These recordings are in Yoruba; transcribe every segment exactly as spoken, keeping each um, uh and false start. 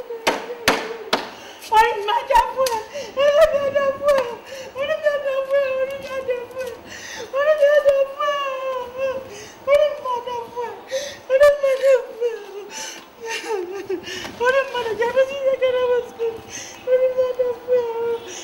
Orí mi máa dá fún ẹ. Orí mi máa dá fún ẹ. Orí mi máa dá fún ẹ. Orí mi máa dá fún ẹ. Orí mi máa dá fún ẹ. Orí mi máa dá fún ẹ. Orí mi máa dá fún ẹ. Orí mi máa dá jẹ́ bí sí ìyá kẹ́rẹ́ wọ́n sí. Orí mi máa dá fún ẹ.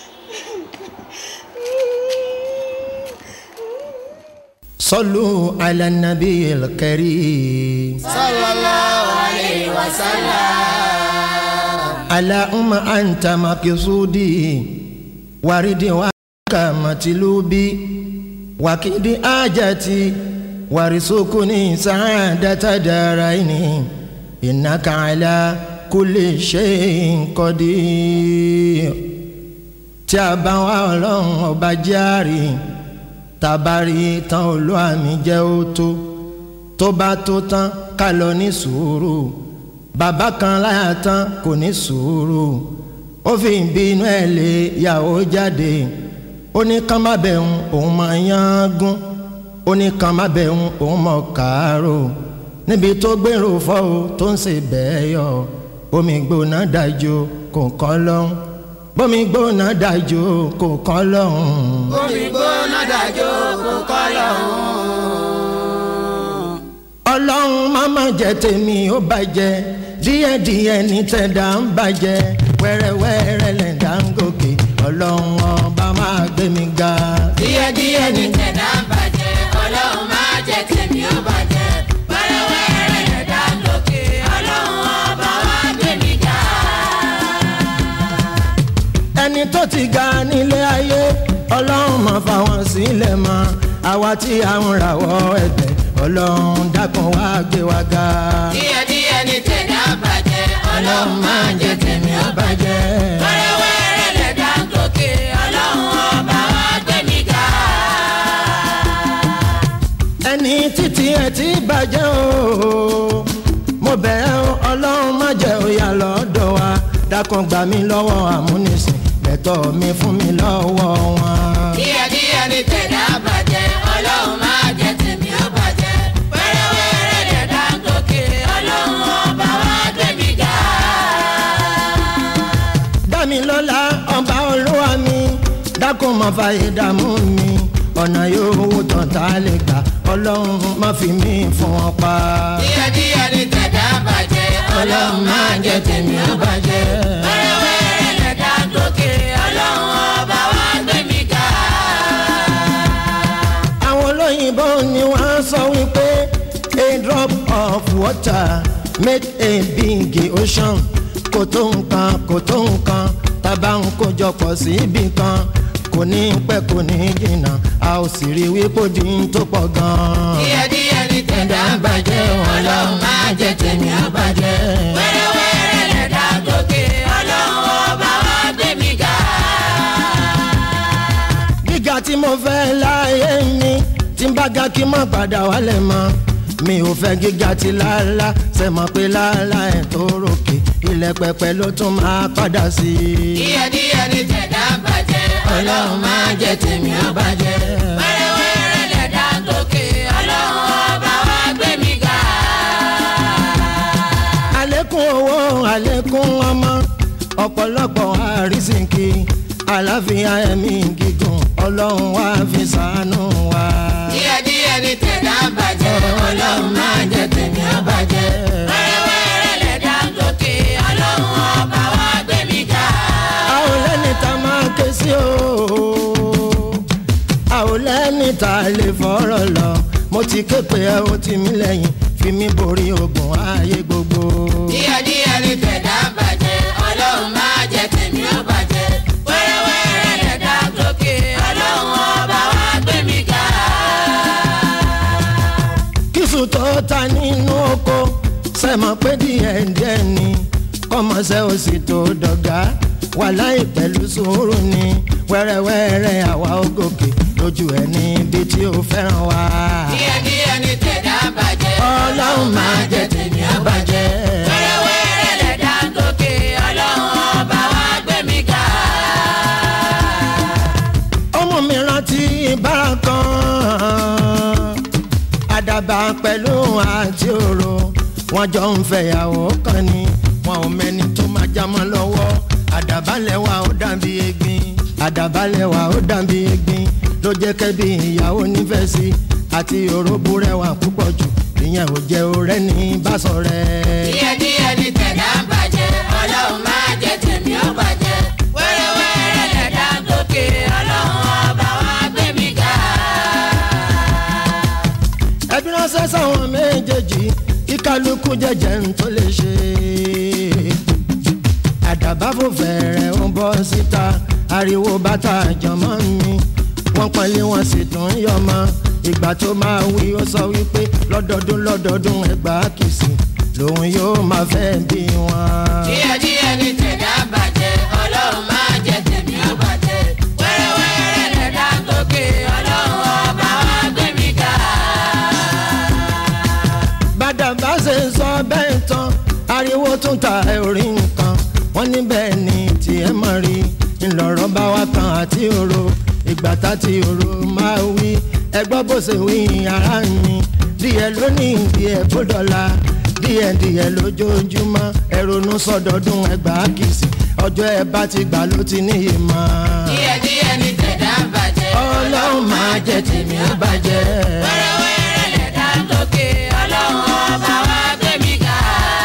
صلوا على النبي الكريم صلى الله عليه وسلم. اللهم أنت مقصودي وردي وكمطلوبي وكد حاجتي وارزقني سعادة دارين إنك على كل شيء قدير. tí a bá wá ọlọ́run ọba járe tabari tán olúwa mi jẹ́ ó tó tó bá tó tán ká lọ ní sùúrù bàbá kan láyà tán kò ní sùúrù ó fi ìbínú ẹ̀ lé yàwó jáde ó ní kán má bẹ̀rùn òun máa yán gún ó ní kán má bẹ̀rùn òun mọ̀ káàárò níbi tó gbèrò fọ́ o tó ń ṣe bẹ́ẹ̀ yọ omi gbóná dájú kò kọ́ lọ́hùn bómi gbóná dájú kò kọ́ lọ́hùn. Bómi gbóná dájú kò kọ́ lọ́hùn. ọlọ́run má má jẹ́ tèmi ó bàjẹ́ díẹ̀díẹ̀ ní tẹ̀dá ń bàjẹ́ wẹ́rẹ́wẹ́rẹ́ lẹ̀dá ń gòkè ọlọ́run ọba máa gbé mi ga. Díẹ̀díẹ̀ ní tẹ̀dá ń bàjẹ́ ọlọ́run má jẹ́ tèmi ó bàjẹ́ wẹ́rẹ́wẹ́rẹ́ lẹ̀dá ń gòkè ọlọ́run ọba wá gbé mi ga. ẹni tó ti ga nílé ayé ọlọ́run máa fà wọ́n sílẹ̀ mọ́ àwa tí a ń rawọ́ ẹ̀bẹ̀ ọlọ́run dákun wá gbé wa ga. Díẹ̀díẹ̀ ní tẹ̀dá ń bàjẹ́ ọlọ́run má jẹ́ tèmi ó bàjẹ́ wẹ́rẹ́wẹ́rẹ́ lẹ̀dá ń gòkè ọlọ́run ọba wá gbé mi ga. ẹni títí ẹ ti bàjẹ́ o mo bẹ̀ ẹ́ o ọlọ́run má jẹ́ òyà lọ́dọ̀ wa dákun gbà mí lọ́wọ́ àmúnisìn lẹ́tọ̀ mi fún mi lọ́wọ́ wọn. Díẹ̀díẹ̀ ní tẹ̀dá ń bàjẹ́ ọlọ́run má jẹ́ tèmi ó bàjẹ́ wẹ́rẹ́wẹ́rẹ́ lẹ̀dá ń gòkè ọlọ́run ọba wá gbé mi ga. Dámilọ́lá ọba olúwa mi dákun má fa ìdààmú mi ọ̀nà yòówù tán tá a lè gbà ọlọ́run má fi mí fún wọn pa. Díẹ̀díẹ̀ ní tẹ̀dá ń bàjẹ́ ọlọ́run má jẹ́ tèmi ó bàjẹ́ wẹ́rẹ́wẹ́rẹ́ lẹ̀dá ń gòkè ọlọ́run ọba wá gbé mi ga. àwọn olóyìnbó ni wọ́n sọ wípé a drop of water make a big ocean kò tó nǹkan kò tó nǹkan tábà ń kójọ pọ̀ sí ibì kan kò ní pẹ́ kò ní jìnnà a ò sì rí wípé ó di ń tó pọ̀ gan-an. Díẹ̀díẹ̀ ní tẹ̀dá ń bàjẹ́ ọlọ́run má jẹ́ tèmi ó bàjẹ́ wẹ́rẹ́wẹ́rẹ́ lẹ̀dá tí mo fẹ́ láyé mi tí n bá ga kí n má padà wálẹ̀ mọ́ mi ò fẹ́ gíga ti láàlá ṣe mọ̀ pé láàlá ẹ̀ tó ròkè ilẹ̀ pẹpẹ ló tún máa padà sí i. díẹ̀díẹ̀ ni tẹ̀dá bàjẹ́ ọlọ́run máa jẹ́ tèmi ó bàjẹ́. wẹ́rẹ́wẹ́rẹ́ lẹ̀dá gòkè ọlọ́run ọba wa gbé mi ga. àlékún owó àlékún ọmọ ọ̀pọ̀lọpọ̀ àrísìnkì àlàáfíà ẹ̀mí gígùn ọlọ́run wá fi ṣàánú wa. díẹ̀díẹ̀ ni tẹ̀dá bàjẹ́ ọlọ́run máa jẹ́ tèmi ó bàjẹ́. wẹ́rẹ́wẹ́rẹ́ lẹ̀dá gòkè ọlọ́run ọba wa gbé mi ga. a ò lẹ́ni tá a máa ké sí o a ò lẹ́ni tá a lè fọ̀rọ̀ lọ mo ti ké pé ẹ ó ti mí lẹ́yìn fi mí borí ogun ayé gbogbo. díẹ̀díẹ̀ ni tẹ̀dá bàjẹ́ ọlọ́run máa jẹ́ tèmi ó bàjẹ́. wẹ́rẹ́wẹ́rẹ́ lẹ̀dá gòkè ọlọ́run ọba wa gbé mi ga. kíṣù tó ta nínú oko sẹ́mọ̀ pé díẹ̀ díẹ̀ ni kọ́mọṣẹ́ ò sì tó dọ̀gá wàláì pẹ̀lú sùúrù ni wẹ́rẹ́wẹ́rẹ́ àwa ó gòkè lójú ẹ̀ níbi tí ó fẹ́ràn wa. díẹ̀díẹ̀ ni tẹ̀dá bàjẹ́ ọlọ́run máa jẹ́ tèmi á bàjẹ́. wẹ́rẹ́wẹ́rẹ́ lẹ̀dá gòkè ọlọ́run ọba wa gbé mi ga. ọmọ mi rántí bára kan àdàbà pẹ̀lú àti òro wọn jọ ń fẹ̀yàwó kan ni wọn ò mẹ́ni tó máa já mọ́ lọ́wọ́ àdàbálẹ̀wà ó dàbí egbin àdàbálẹ̀wà ó dàbí egbin ló jẹ́ kẹ́bí ìyàwó nífẹ̀ẹ́ sí àti òróbù rẹwà púpọ̀ jù ìyẹn ò jẹ́ ọ̀rẹ́ ní báṣọ rẹ̀. díẹ̀díẹ̀ ni tẹ̀dá bàjẹ́ ọlọ́run máa jẹ́ tèmi ó bàjẹ́. wẹ́rẹ́wẹ́rẹ́ lẹ̀dá gòkè ọlọ́run ọba wa gbé mi ga. ẹbí ránṣẹ́ sáwọn méjèèjì kí kálukú jẹ́jẹ́ ń tó lè ṣe. àdàbà fò fẹ̀rẹ̀ ń bọ́ síta ariwo bàtà jọmọ́ mi wọ́n pọ́nlé wọn sì tún yọmọ ìgbà tó máa wí ó sọ wípé lọ́dọọdún lọ́dọọdún ẹgbàá kìsì lòun yóò máa fẹ́ bí wọn. díẹ̀díẹ̀ ni tẹ̀dá bàjẹ́ ọlọ́run máa jẹ́ tèmi ó bàjẹ́. wẹ́rẹ́wẹ́rẹ́ lẹ̀dá gòkè ọlọ́run ọba wa gbé mi ga. bàdàbà ṣe ń sọ bẹ́ẹ̀ tán ariwo tún ta orí nǹkan wọ́n níbẹ̀ ni tiẹ̀ mọ̀ rí ńlọrọ̀ bá wa kan àti òro ìgbà tá ti òro máa wí ẹgbọ́ bó ṣe wí ara mi díẹ̀ lónìí díẹ̀ kó dọ̀la díẹ̀ díẹ̀ lójoojúmọ́ ẹ̀rọnú sọdọọdún ẹgbàá kìsì ọjọ́ ẹ bá ti gbà ló ti níyì mọ́. díẹ̀díẹ̀ ni tẹ̀dá bàjẹ́ ọlọ́run máa jẹ́ tèmi ó bàjẹ́. wẹ́rẹ́wẹ́rẹ́ lẹ̀dá gòkè ọlọ́run ọba wa gbé mi ga.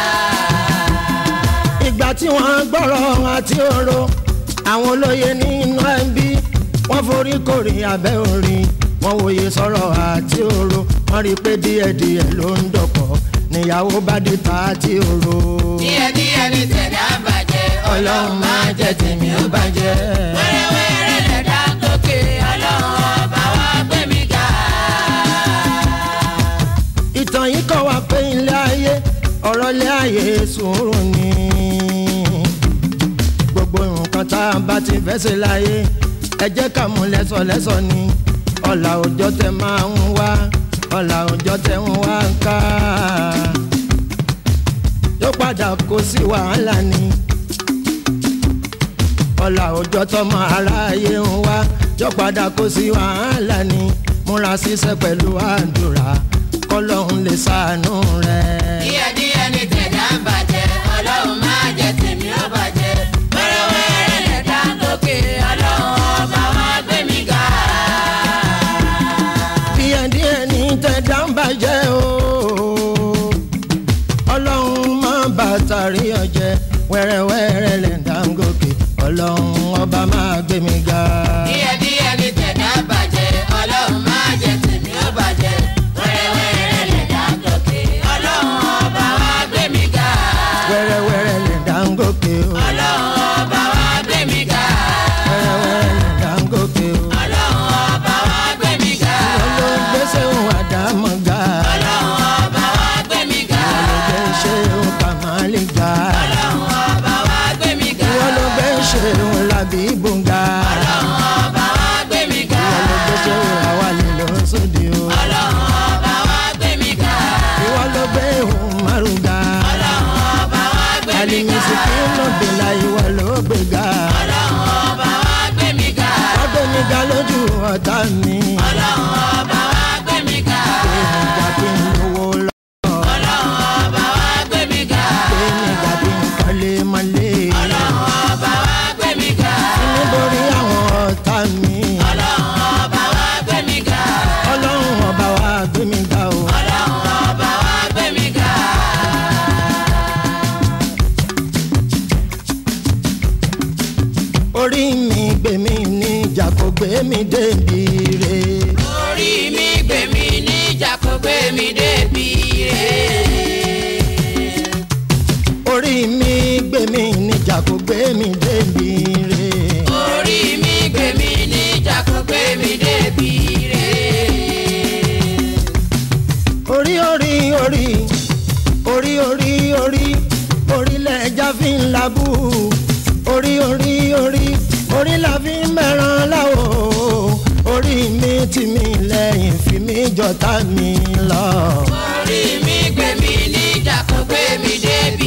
ìgbà tí wọ́n gbọ́rọ̀ àti òro àwọn olóye nínú ẹbí wọ́n forí kórè abẹ́ orin wọ́n wòye sọ̀rọ̀ àti òro wọ́n rí i pé díẹ̀díẹ̀ ló ń dọ̀pọ̀ níyàwó bá dé ta àti òro. díẹ̀díẹ̀ ni tẹ̀dá bàjẹ́ ọlọ́run máa jẹ́ tèmi ó bàjẹ́. wẹ́rẹ́wẹ́rẹ́ lẹ̀dá gòkè ọlọ́run ọba wa gbé mi ga. ìtàn yìí kọ́ wa pé ilé ayé ọ̀rọ̀ ilé ayé sùúrù ni gbogbo nǹkan tá a bá ti fẹ́ ṣe láyé ẹ jẹ́ ká mú lẹ́sọ̀lẹ́sọ̀ ni ọ̀là òjò tẹ máa ń wá ọ̀là òjò tẹ ń wá ká yóò padà kó sí wàhálà ni ọ̀là òjò tọmọ aráyé ń wá yóò padà kó sí wàhálà ni múra ṣiṣẹ́ pẹ̀lú àdúrà kọ́lọ́hún lè ṣàánú rẹ̀. díẹ̀díẹ̀ ni tẹ̀dá bàjẹ́ ọlọ́run máa jẹ́ tèmi ó bàjẹ́. wẹ́rẹ́wẹ́rẹ́ lẹ̀dá gòkè ọlọ́run ọba wa gbé mi ga. díẹ̀díẹ̀ ní tẹ̀dá ń bàjẹ́ o ọlọ́run máa bàtà rí ọjẹ́ wẹ́rẹ́wẹ́rẹ́ lẹ̀dá ń gòkè ọlọ́run ọba máa gbé mi ga. díẹ̀díẹ̀ ni tẹ̀dá bàjẹ́ ọlọ́run máa jẹ́ tèmi ó bàjẹ́. wẹ́rẹ́wẹ́rẹ́ lẹ̀dá gòkè ọlọ́run ọba wa gbé mi ga. wẹ́rẹ́wẹ́rẹ́ lẹ̀dá ń gòkè o ọlọ́run ọba wa gbé mi ga. wẹ́rẹ́wẹ́rẹ́ lẹ̀dá ń gòkè o ọlọ́run ọba wa gbé mi ga. wọ́n ló gbèsè òun àdámọ̀ ga ọlọ́run ọba wa gbé mi ga. wọ́n ló gbèsè òun kàmáàlì ga ọlọ́run ọba wa gbé mi ga. wọ́n ló gbèsè òun làbí bùngà. ọlọ́run mi débi rẹ̀. orí mi gbé mi níjà kó gbé mi débi rẹ̀. orí mi gbé mi níjà kó gbé mi débi rẹ̀. orí orí orí orí orí orí orílẹ̀ ẹja fi ń labú orí orí orí orí la fi ń mẹ́ràn láwo orí mi tì mí lẹ́yìn fi mí jọ̀tá mi lọ. orí mi gbé mi níjà kó gbé mi débi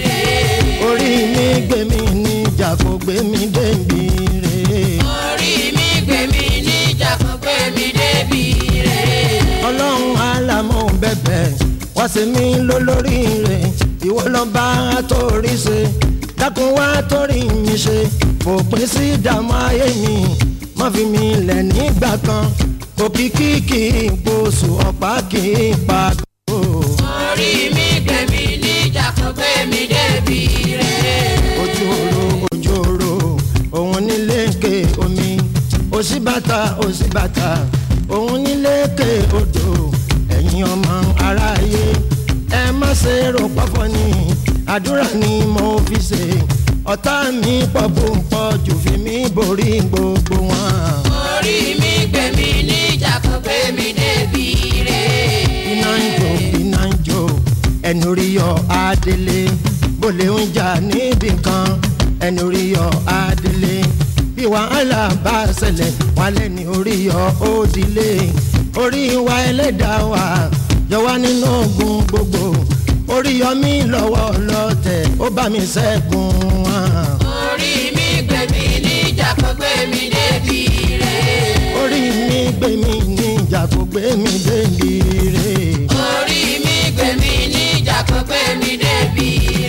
rẹ̀. orí mi gbé mi níjà kó gbé mi débi rẹ̀. orí mi gbé mi níjà kó gbé mi débi rẹ̀. ọlọ́run alámọ̀ bẹ̀bẹ̀ wá sí mi lólórí rẹ̀ ìwọ lọ́ba àtòrí ṣe dákun wá torí mi ṣe fòpin sí ìdààmú ayé mi má fi mi lẹ̀ nígbà kan òkìkí kì í pòṣù ọ̀pá kì í pàgọ́. orí mi gbé mi níjà kó gbé mi débi rẹ̀. ojú oró ojú oró òun níléèké omi òṣìbàtà òṣìbàtà òun níléèké odò ẹ̀yin ọmọ aráyé ẹ má ṣe rò pọ́fọ́ ni àdúrà ni mo fi ṣe ọ̀tá mi pọ̀ bó ń pọ̀ jù fi mí borí gbogbo wọn. orí mi gbé mi níjà kó gbé mi débi rẹ̀. iná ń jó iná ń jó ẹnu rí yọ adélé bólé ń jà níbì kan ẹnu rí yọ adélé bí wàhálà bá ṣẹlẹ̀ wálé ní orí yọ òdìlé orí wa ẹlẹ́dàá wa yọ wá nínú ogun gbogbo orí yọ mí lọ́wọ́ lọ́tẹ̀ ó bá mi ṣẹ́gun wọn. orí mi gbé mi níjà kó gbé mi débi rẹ̀. orí mi gbé mi níjà kó gbé mi débi rẹ̀. orí mi gbé mi níjà kó gbé mi débi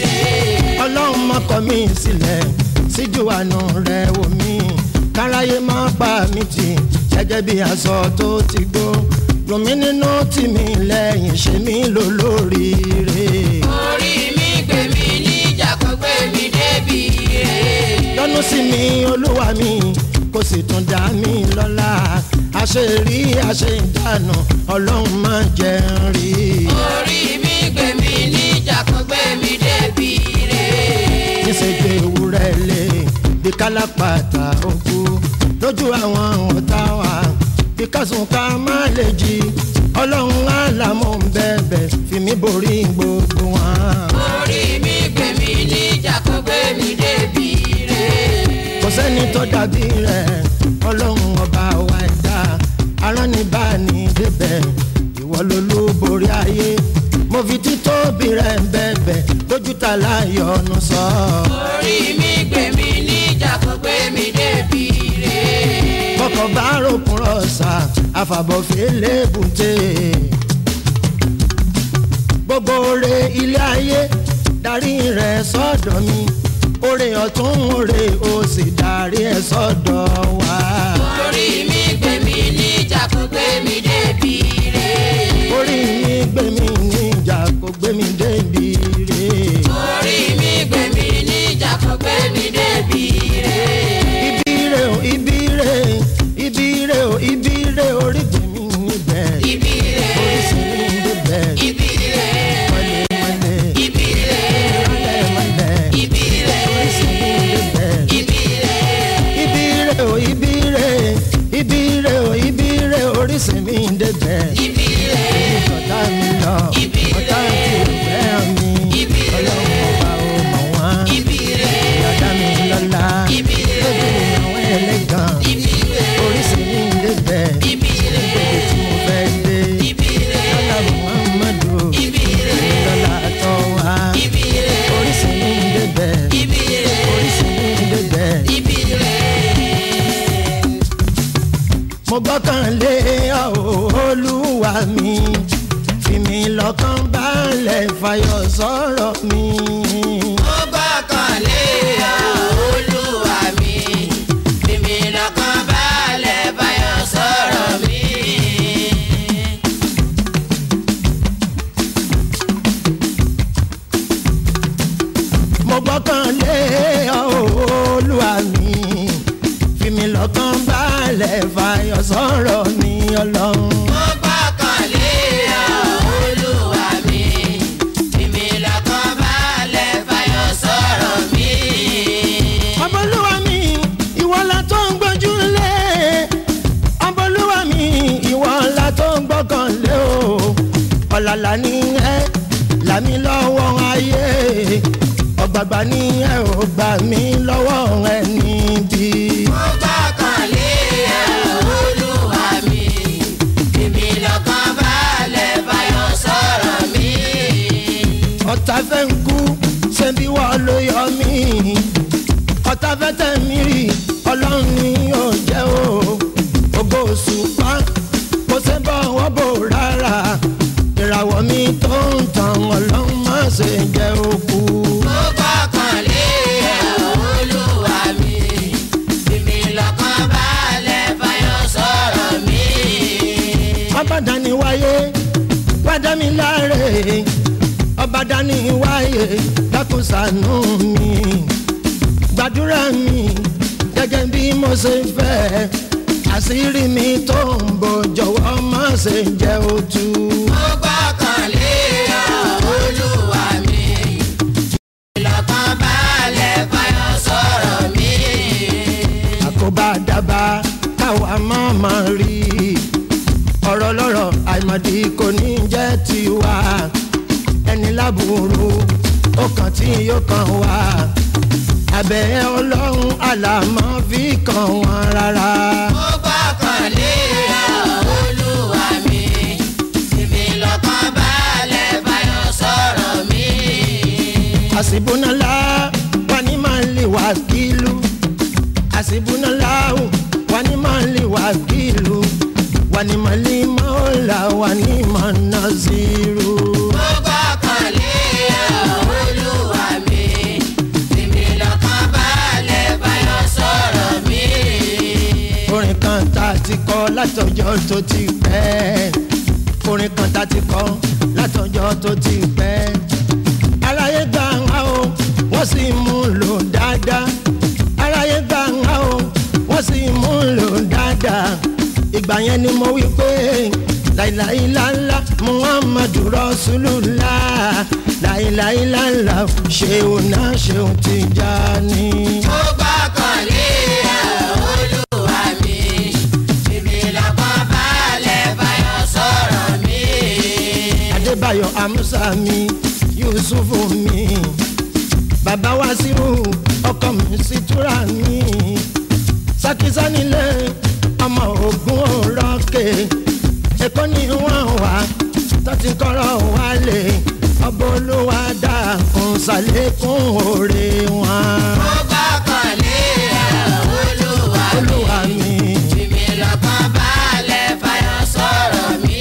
rẹ̀. ọlọ́run mọ́kọ mi sílẹ̀ síjú àánú rẹ̀ wò mí káráyé má pa mí tì gẹ́gẹ́ bí aṣọ tó ti gbó dùn mí nínú tì mí lẹ́yìn ṣe mí lò lóríire. orí mi gbé mi níjà kó gbé mi débi rẹ̀. yọ́nú sí mi olúwa mi kò sì tún dá mi lọ́lá àṣírí àṣeyìndànù ọlọ́run má jẹ́ n rí. orí mi gbé mi níjà kó gbé mi débi rẹ̀. níṣẹ́jú ewúrẹ́ lé bí kálápàtà òkú lójú àwọn ọ̀tá wa bí kásùn ká má lè jí ọlọ́run àlámọ̀ ń bẹ̀bẹ̀ fi mí borí gbogbo wọn. orí mi gbé mi níjà kó gbé mi débi rẹ̀. kò sẹ́ni tó dàbí rẹ̀ ọlọ́run ọba wa ẹ̀dá aránibáni débẹ̀ ìwọ lolúborí ayé mo fi títóbi rẹ̀ ń bẹ̀bẹ̀ lójú ta láyọ̀ ọ̀nù sọ. orí mi gbé mi níjà kó gbé mi débi rẹ̀. kọkọ bá rògùn rọ̀ṣà àfàbọ̀fẹ́ lébùté gbogbo oore ilé ayé darí rẹ̀ sọ́dọ̀ mi oore ọ̀tún oore òsì darí ẹ̀ sọ́dọ̀ wa. orí mi gbé mi níjà kó gbé mi débi rẹ̀. orí mi gbé mi níjà kó gbé mi débi rẹ̀. orí mi gbé mi níjà kó gbé mi débi rẹ̀. ibi rẹ̀ o ibi rẹ̀ ibi rẹ̀ o ibi rẹ̀ orí gbé mi níbẹ̀ ibi rẹ̀ orí sì mi níbẹ̀ ibi rẹ̀ mọ́lẹ̀ mọ́lẹ̀ ibi rẹ̀ mọ́lẹ̀ mọ́lẹ̀ ibi rẹ̀ orí sì mi níbẹ̀. ibi rẹ̀ ibi rẹ̀ o ibi rẹ̀ ibi rẹ̀ o ibi rẹ̀ orí sì mi níbẹ̀. ibi rẹ̀ ọ̀tá mi lọ Ibi ọ̀tá rẹ̀. tí ò fẹ́ mi Ibi rẹ̀. ọlọ́run ọba ò mọ̀ wọ́n ibi rẹ̀ ìyàdá mi lọ́la Ibi rẹ̀. lójú àwọn ẹlẹ́gàn ibi rẹ̀ oríṣi mi ń débẹ̀ ibi rẹ̀ níbi tí mo fẹ́ dé ibi rẹ̀ lọ́la muhammadu ibi rẹ̀ lọ́la tọ́ wa ibi rẹ̀ oríṣi mi ń débẹ̀ ibi rẹ̀ oríṣi mi ń débẹ̀. ibi rẹ̀. mo gbọ́kàn lé ọ olúwa mi fi mi lọ́kàn balẹ̀ fàyọ̀ sọ̀rọ̀ mi. mo gbọ́kànlé ọ olúwa mi fi mi lọ́kàn balẹ̀ báyọ̀ sọ̀rọ̀ mi. mo gbọ́kàn lé ọ olúwa mi fi mi lọ́kàn balẹ̀ fàyọ̀ sọ̀rọ̀ mi ọlọ́run. mo gbọ́kànlé ọ olùgbàlà ní ẹ làmí lọ́wọ́ ayé ọ̀gbàgbà ní ẹ ò gbà mí lọ́wọ́ ẹni bí. mo gbọ́kànlé ẹ olúwa mi èmi lọ́kàn balẹ̀ báyọ̀ sọ̀rọ̀ mi. ọ̀tá fẹ́ ń kú ṣé bí wọ́n ló yọ mí ọ̀tá fẹ́ tẹ̀ mí rí ọlọ́run ni yóò jẹ́ o ògo òṣùpá kò ṣe bọ́ wọ́n bò rárá ìràwọ̀ mi tó ń tàn ọlọ́run má ṣe jẹ́ òkú. mo gbọ́kànlé ẹ olúwa mi èmi lọ́kàn balẹ̀ báyọ̀ sọ̀rọ̀ mi. ọba dání wáyé wá dá mi láre ọba dání wáyé dákun ṣàánú mi gbàdúrà mi gẹ́gẹ́ bí mo ṣe fẹ́ àṣírí mi tó ń bò jọ̀wọ́ má ṣe jẹ́ òtú. mo gbọ́kànlé ẹ olúwa mi lọ́kàn balẹ̀ báyọ̀ sọ̀rọ̀ mi. àkóbá dábàá káwa má má rí ọ̀rọ̀ lọ́rọ̀ àìmọ̀dí kò ní jẹ́ tiwa ẹni láburú ó kàn tí yóò kàn wá abẹ́ ọlọ́run àlàmọ́ fi kàn wọ́n rárá. mo gbọ́kànlé ẹ olúwa mi èmi lọ́kàn balẹ̀ báyọ̀ sọ̀rọ̀ mi. àṣìbùnálá wà ní máa ń lè wá kílù àṣìbùnálá wà ní máa ń lè wá kílù wà ní máa lè máa ń là wà ní máa ń ná zírù. mo gbọ́kànlé ẹ olúwa mi èmi lọ́kàn balẹ̀ báyọ̀ sọ̀rọ̀ mi. orin kan tá a ti kọ látọjọ́ tó ti pẹ́ orin kan tá a ti kọ látọjọ́ tó ti pẹ́ aráyé gbà wá o wọ́n sì mú lò dáadáa aráyé gbà wá o wọ́n sì mú lò dáadáa ìgbà yẹn ni mo wí pé láìláìláńlá muhammadu rasulullah láìláìláńlá ṣeun náà ṣeun Tijani. mo gbọ́kànlé ẹ olúwa mi èmi lọ́kàn balẹ̀ báyọ̀ sọ̀rọ̀ mi. adébáyọ̀ amusa mi yusufu mi bàbá wasiu ọkọ mi situra mi sakisa nílé ọmọ ogun òrọ́kè èkó ni wọ́n wà tọ́tí kọ́rọ̀ wálé ọbọ̀ olúwa dákun ṣàlékún oore wọn. mo gbọ́kànlé ẹ olúwa olúwa mi mi èmi lọ́kàn balẹ̀ báyọ̀ sọ̀rọ̀ mi.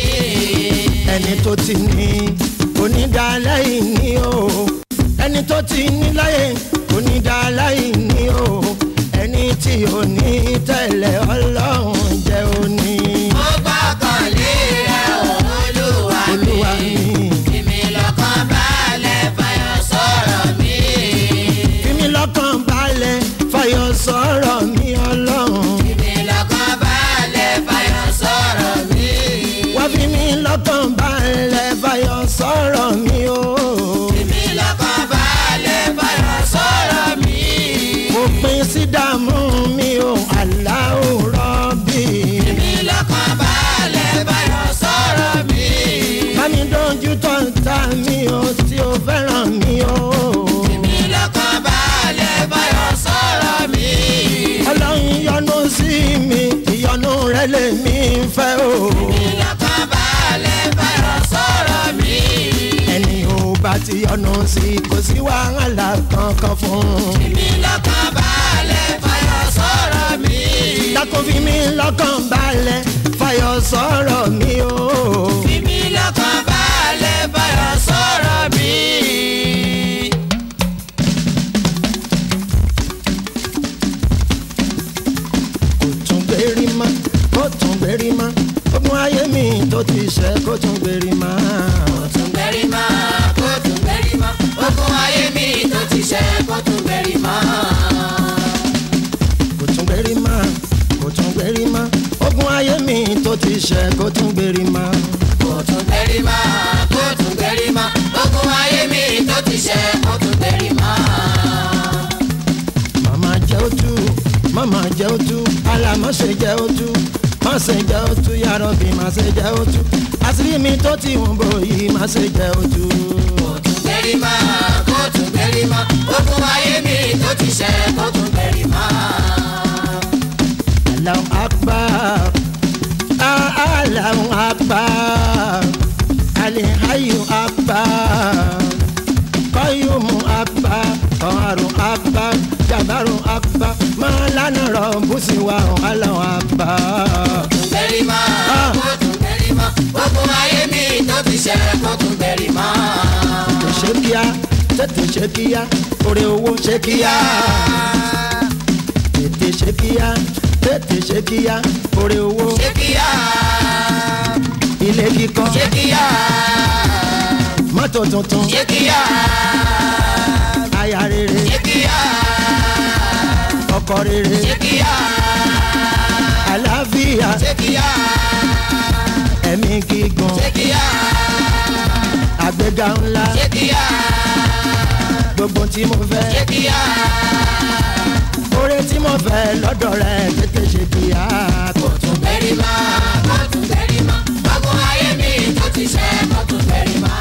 ẹni tó ti ní onídàáláì ní o ẹni tó ti ní láyé onídàáláì ní o ẹni tí ò ní tẹ̀lé ọlọ́run jẹ́ òní. mo gbọ́kànlé ẹ olúwa mi olúwa mi èmi lọ́kàn balẹ̀ báyọ̀ sọ̀rọ̀ mi. fi mí lọ́kàn balẹ̀ fàyọ̀ sọ̀rọ̀ mi ọlọ́run èmi lọ́kàn balẹ̀ báyọ̀ sọ̀rọ̀ mi. wá fi mí lọ́kàn balẹ̀ fàyọ̀ sọ̀rọ̀ mi o. èmi lọ́kàn balẹ̀ báyọ̀ sọ̀rọ̀ mi. mo pín sí dààmú mi o Allahu Rabbi. èmi lọ́kàn balẹ̀ báyọ̀ sọ̀rọ̀ mi. bá mi dojú tó ń ta mi o tí o fẹ́ràn mi o. èmi lọ́kàn balẹ̀ báyọ̀ sọ̀rọ̀ mi. ọlọ́run yọ́nú sí mi ìyọ́nú rẹ̀ lèmi fẹ́ o. èmi lọ́kàn balẹ̀ báyọ̀ sọ̀rọ̀ mi. ẹni ò bá ti yọ́nú sí kò sí wàhálà kankan fún. èmi lọ́kàn balẹ̀ báyọ̀ sọ̀rọ̀ mi. dákun fi mí lọ́kàn balẹ̀ fàyọ̀ sọ̀rọ̀ mi o. fi mí lọ́kàn balẹ̀ báyọ̀ sọ̀rọ̀ mi. kò tún gbérí mọ́ kò tún gbérí mọ́ ogun ayé mi tó ti ṣe kò tún gbérí mọ́. kó tún bẹ́rí mọ́ kó tún bẹ́rí mọ́ ogun ayé mi tó ti ṣe kó tún bẹ́rí mọ́. kò tún gbérí mọ́ kò tún gbérí mọ́ ogun ayé mi tó ti ṣe kò tún gbérí mọ́. kó tún bẹ́rí mọ́ kó tún bẹ́rí mọ́ ogun ayé mi tó ti ṣe kó tún bẹ́rí mọ́. màmá jẹ́ ojú màmá jẹ́ ojú alámọ̀ṣe jẹ́ ojú má ṣe jẹ́ òtún yàrá bí má ṣe jẹ́ òtún àṣírí mi tó ti ń bò yìí má ṣe jẹ́ òtún. kò tún gbérí mọ́ kò tún gbérí mọ́ ogun ayé mi tó ti ṣẹ kò tún gbérí mọ́. Allahu Akbar, Allahu Akbar, Al-Hayyu Akbar, Qayyumu Akbar, Qahharu Akbar, Jabbaru Akbar, Mawlana Rabbu siwa Allahu Akbar. kò tún gbérí mọ́ kò tún gbérí mọ́ ogun ayé mi tó ti ṣẹ kò tún gbérí mọ́. Tètè ṣe kíá, tètè ṣe kíá, oore owó ṣe kíá. Tètè ṣe kíá, tètè ṣe kíá, oore owó. ṣé kíá Ilé kíkọ́, ṣé kíá mọ́tò tuntun, ṣé kíá aya rere, ṣé kíá ọkọ rere, ṣé kíá àlàáfíà, ṣé kíá ẹ̀mí gígùn, ṣé kíá àgbéga ńlá, ṣé kíá gbogbo tí mo ṣé fẹ́, kíá oore tí mo fẹ́ lọ́dọ̀ rẹ̀ tètè ṣe kíá. kò tún gbérí mọ́ kò tún gbérí mọ́ ogun ayé mi tó ti ṣẹ kò tún gbérí mọ́.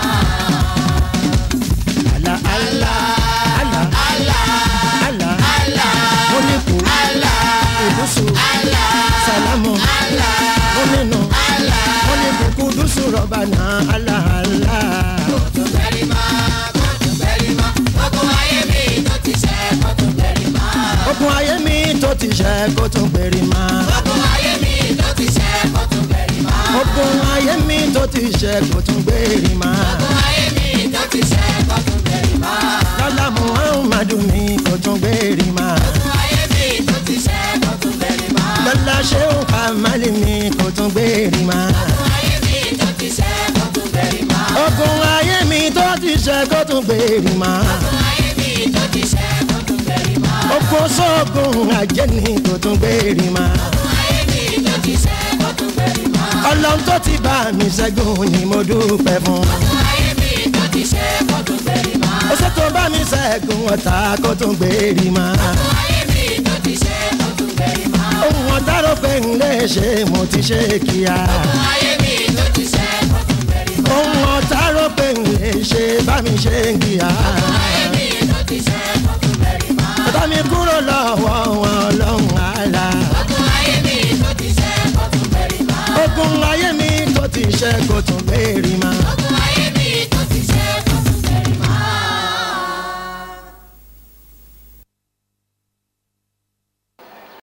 Àlà àlà àlà Allah àlà Allah oníkù Allah ìdúsù Allah sàlámù Allah omínú Allah oníkù kúdúsù rọ̀bà náà àlà àlà. kò tún gbérí mọ́ kò tún gbérí mọ́ ogun ayé mi tó ti ṣẹ kò tún gbérí mọ́. Ogun ayé mi tó ti ṣẹ kó tún gbèrí ma. ogun ayé mi tó ti ṣẹ kò tún gbérí mọ́. Ogun ayé mi tó ti ṣẹ kó tún gbèrí ma. ogun ayé mi tó ti ṣẹ kò tún gbérí mọ́. Lọ́lá Muhammadu mi kó tún gbèrí ma. ogun ayé mi tó ti ṣẹ kò tún gbérí mọ́. Lọ́lá Ṣéhù Kàmálì mi kó tún gbèrí ma. ogun ayé mi tó ti ṣẹ kò tún gbérí mọ́. Ogun ayé mi tó ti ṣẹ kó tún gbèrí ma. ogun ayé mi tó ti ṣẹ kò tún gbérí mọ́. Ogun sógun àjẹni kó tún gbèrí ma. ogun ayé mi tó ti ṣẹ kò tún gbérí mọ́. Ọlọ́run tó ti bá mi ṣẹ́gun ni mo dúpẹ́ fún. ogun ayé mi tó ti ṣẹ kò tún gbérí mọ́. Ó ṣe tó bá mi ṣẹ́gun ọ̀tá kó tún gbèrí ma. ogun ayé mi tó ti ṣẹ kò tún gbérí mọ́. Ohun ọ̀tá ló pé ń lè ṣe mo ti ṣe kíá. ogun ayé mi tó ti ṣẹ kò tún gbérí mọ́. Ohun ọ̀tá ló pé ń lè ṣe bá mi ṣe kíá. ogun ayé mi tó ti ṣẹ kò tún gbérí mọ́. Bàbá mi kúrò lọ́wọ́ wọn Ọlọ́run àlà. ogun ayé mi tó ti ṣẹ kò tún gbérí mọ́. Ogun ayé mi tó ti ṣẹ́ kó tún gbèrí ma.